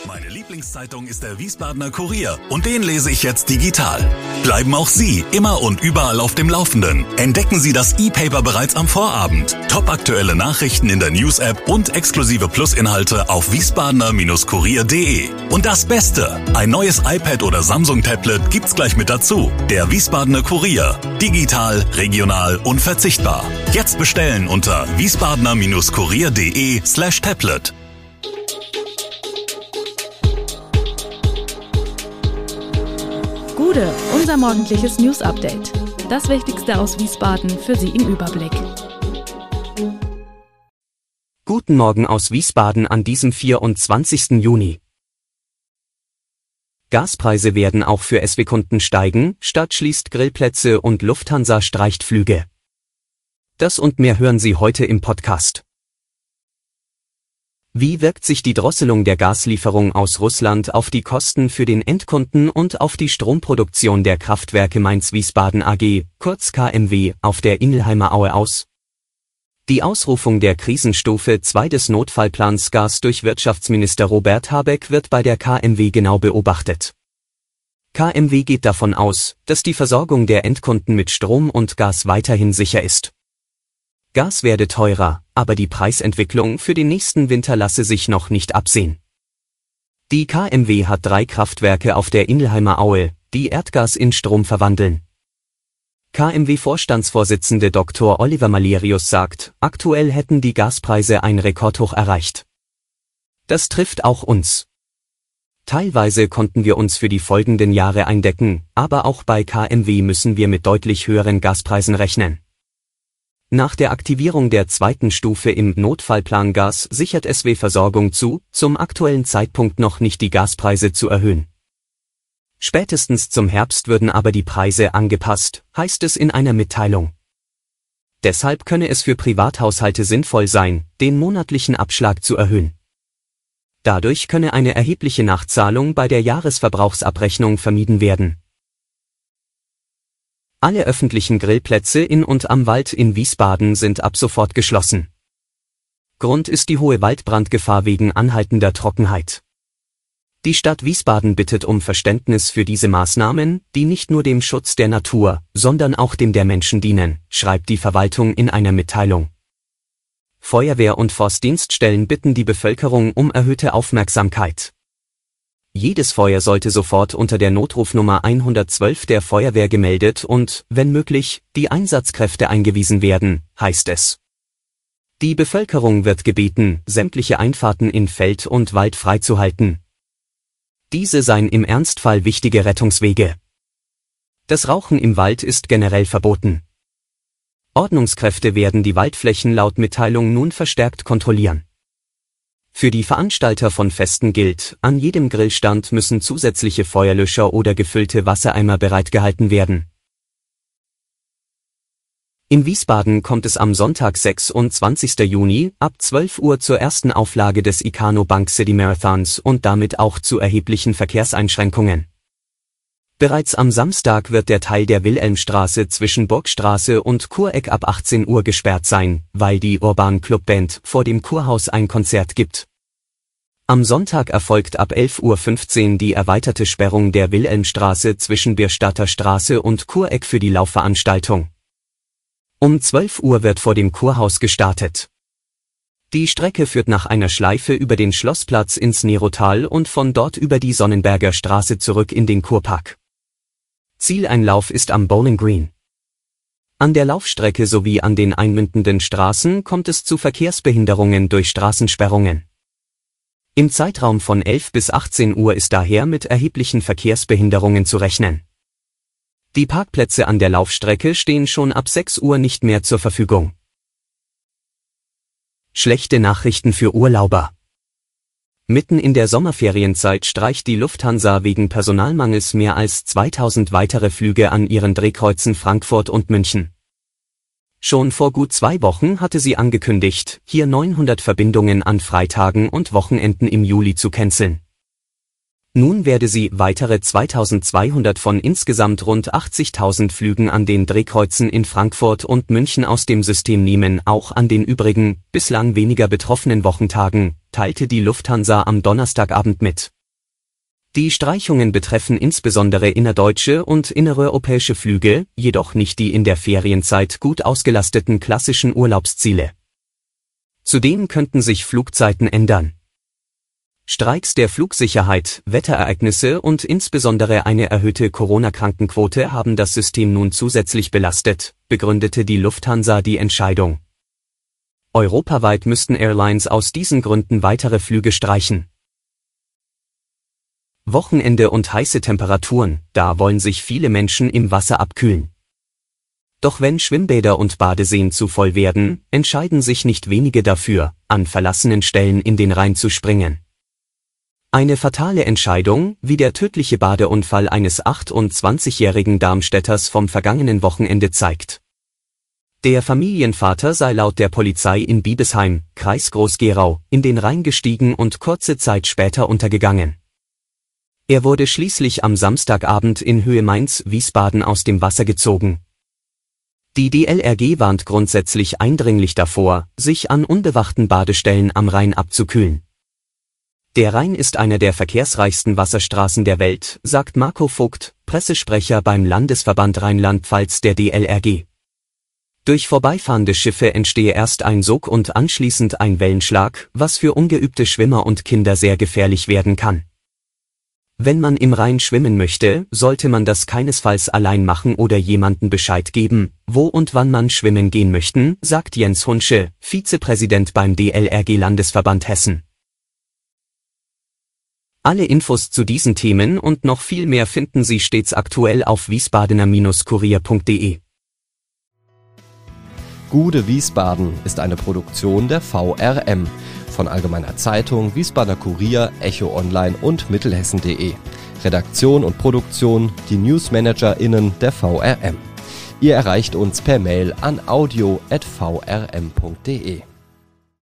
Meine Lieblingszeitung ist der Wiesbadener Kurier und den lese ich jetzt digital. Bleiben auch Sie immer und überall auf dem Laufenden. Entdecken Sie das E-Paper bereits am Vorabend. Topaktuelle Nachrichten in der News-App und exklusive Plusinhalte auf wiesbadener-kurier.de. Und das Beste, ein neues iPad oder Samsung-Tablet gibt's gleich mit dazu. Der Wiesbadener Kurier. Digital, regional, unverzichtbar. Jetzt bestellen unter wiesbadener-kurier.de/tablet. Gude, unser morgendliches News-Update. Das Wichtigste aus Wiesbaden für Sie im Überblick. Guten Morgen aus Wiesbaden an diesem 24. Juni. Gaspreise werden auch für SW-Kunden steigen, Stadt schließt Grillplätze und Lufthansa streicht Flüge. Das und mehr hören Sie heute im Podcast. Wie wirkt sich die Drosselung der Gaslieferung aus Russland auf die Kosten für den Endkunden und auf die Stromproduktion der Kraftwerke Mainz-Wiesbaden AG, kurz KMW, auf der Ingelheimer Aue aus? Die Ausrufung der Krisenstufe 2 des Notfallplans Gas durch Wirtschaftsminister Robert Habeck wird bei der KMW genau beobachtet. KMW geht davon aus, dass die Versorgung der Endkunden mit Strom und Gas weiterhin sicher ist. Gas werde teurer, aber die Preisentwicklung für den nächsten Winter lasse sich noch nicht absehen. Die KMW hat 3 Kraftwerke auf der Ingelheimer Aue, die Erdgas in Strom verwandeln. KMW-Vorstandsvorsitzende Dr. Oliver Malerius sagt, aktuell hätten die Gaspreise ein Rekordhoch erreicht. Das trifft auch uns. Teilweise konnten wir uns für die folgenden Jahre eindecken, aber auch bei KMW müssen wir mit deutlich höheren Gaspreisen rechnen. Nach der Aktivierung der 2. Stufe im Notfallplan Gas sichert SW Versorgung zu, zum aktuellen Zeitpunkt noch nicht die Gaspreise zu erhöhen. Spätestens zum Herbst würden aber die Preise angepasst, heißt es in einer Mitteilung. Deshalb könne es für Privathaushalte sinnvoll sein, den monatlichen Abschlag zu erhöhen. Dadurch könne eine erhebliche Nachzahlung bei der Jahresverbrauchsabrechnung vermieden werden. Alle öffentlichen Grillplätze in und am Wald in Wiesbaden sind ab sofort geschlossen. Grund ist die hohe Waldbrandgefahr wegen anhaltender Trockenheit. Die Stadt Wiesbaden bittet um Verständnis für diese Maßnahmen, die nicht nur dem Schutz der Natur, sondern auch dem der Menschen dienen, schreibt die Verwaltung in einer Mitteilung. Feuerwehr- und Forstdienststellen bitten die Bevölkerung um erhöhte Aufmerksamkeit. Jedes Feuer sollte sofort unter der Notrufnummer 112 der Feuerwehr gemeldet und, wenn möglich, die Einsatzkräfte eingewiesen werden, heißt es. Die Bevölkerung wird gebeten, sämtliche Einfahrten in Feld und Wald freizuhalten. Diese seien im Ernstfall wichtige Rettungswege. Das Rauchen im Wald ist generell verboten. Ordnungskräfte werden die Waldflächen laut Mitteilung nun verstärkt kontrollieren. Für die Veranstalter von Festen gilt, an jedem Grillstand müssen zusätzliche Feuerlöscher oder gefüllte Wassereimer bereitgehalten werden. In Wiesbaden kommt es am Sonntag 26. Juni ab 12 Uhr zur ersten Auflage des Icano Bank City Marathons und damit auch zu erheblichen Verkehrseinschränkungen. Bereits am Samstag wird der Teil der Wilhelmstraße zwischen Burgstraße und Kureck ab 18 Uhr gesperrt sein, weil die Urban Club Band vor dem Kurhaus ein Konzert gibt. Am Sonntag erfolgt ab 11:15 Uhr die erweiterte Sperrung der Wilhelmstraße zwischen Bierstadter Straße und Kureck für die Laufveranstaltung. Um 12 Uhr wird vor dem Kurhaus gestartet. Die Strecke führt nach einer Schleife über den Schlossplatz ins Nerotal und von dort über die Sonnenberger Straße zurück in den Kurpark. Zieleinlauf ist am Bowling Green. An der Laufstrecke sowie an den einmündenden Straßen kommt es zu Verkehrsbehinderungen durch Straßensperrungen. Im Zeitraum von 11 bis 18 Uhr ist daher mit erheblichen Verkehrsbehinderungen zu rechnen. Die Parkplätze an der Laufstrecke stehen schon ab 6 Uhr nicht mehr zur Verfügung. Schlechte Nachrichten für Urlauber. Mitten in der Sommerferienzeit streicht die Lufthansa wegen Personalmangels mehr als 2000 weitere Flüge an ihren Drehkreuzen Frankfurt und München. Schon vor gut 2 Wochen hatte sie angekündigt, hier 900 Verbindungen an Freitagen und Wochenenden im Juli zu canceln. Nun werde sie weitere 2200 von insgesamt rund 80.000 Flügen an den Drehkreuzen in Frankfurt und München aus dem System nehmen, auch an den übrigen, bislang weniger betroffenen Wochentagen, teilte die Lufthansa am Donnerstagabend mit. Die Streichungen betreffen insbesondere innerdeutsche und innereuropäische Flüge, jedoch nicht die in der Ferienzeit gut ausgelasteten klassischen Urlaubsziele. Zudem könnten sich Flugzeiten ändern. Streiks der Flugsicherheit, Wetterereignisse und insbesondere eine erhöhte Corona-Krankenquote haben das System nun zusätzlich belastet, begründete die Lufthansa die Entscheidung. Europaweit müssten Airlines aus diesen Gründen weitere Flüge streichen. Wochenende und heiße Temperaturen, da wollen sich viele Menschen im Wasser abkühlen. Doch wenn Schwimmbäder und Badeseen zu voll werden, entscheiden sich nicht wenige dafür, an verlassenen Stellen in den Rhein zu springen. Eine fatale Entscheidung, wie der tödliche Badeunfall eines 28-jährigen Darmstädters vom vergangenen Wochenende zeigt. Der Familienvater sei laut der Polizei in Biebesheim, Kreis Groß-Gerau, in den Rhein gestiegen und kurze Zeit später untergegangen. Er wurde schließlich am Samstagabend in Höhe Mainz-Wiesbaden aus dem Wasser gezogen. Die DLRG warnt grundsätzlich eindringlich davor, sich an unbewachten Badestellen am Rhein abzukühlen. Der Rhein ist einer der verkehrsreichsten Wasserstraßen der Welt, sagt Marco Vogt, Pressesprecher beim Landesverband Rheinland-Pfalz der DLRG. Durch vorbeifahrende Schiffe entstehe erst ein Sog und anschließend ein Wellenschlag, was für ungeübte Schwimmer und Kinder sehr gefährlich werden kann. Wenn man im Rhein schwimmen möchte, sollte man das keinesfalls allein machen oder jemanden Bescheid geben, wo und wann man schwimmen gehen möchte, sagt Jens Hunsche, Vizepräsident beim DLRG-Landesverband Hessen. Alle Infos zu diesen Themen und noch viel mehr finden Sie stets aktuell auf wiesbadener-kurier.de. Gude Wiesbaden ist eine Produktion der VRM von Allgemeiner Zeitung, Wiesbadener Kurier, Echo Online und Mittelhessen.de. Redaktion und Produktion die NewsmanagerInnen der VRM. Ihr erreicht uns per Mail an audio@vrm.de.